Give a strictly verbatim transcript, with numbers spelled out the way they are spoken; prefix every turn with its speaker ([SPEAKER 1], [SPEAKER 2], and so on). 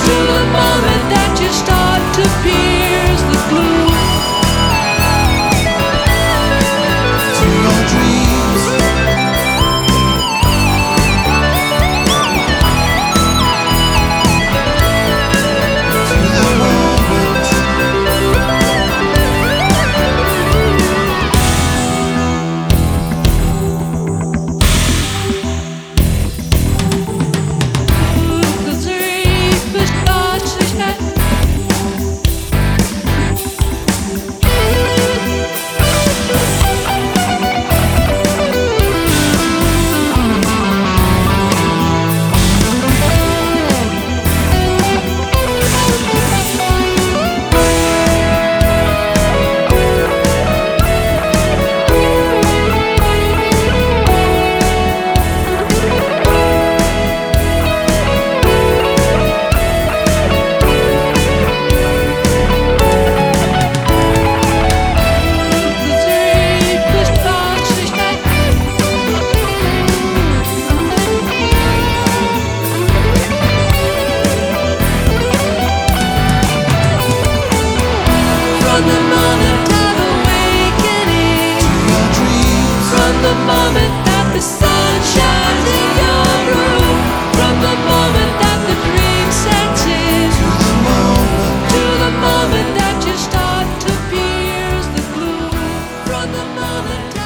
[SPEAKER 1] to the moment that you start to pierce the glue.
[SPEAKER 2] To your dreams, to the moment.
[SPEAKER 1] From the moment of awakening,
[SPEAKER 2] To your dreams,
[SPEAKER 1] from the moment that the sun shines in your room, from the moment that the dream sets in,
[SPEAKER 2] to the moment.
[SPEAKER 1] to the moment that you start to pierce the gloom, from the moment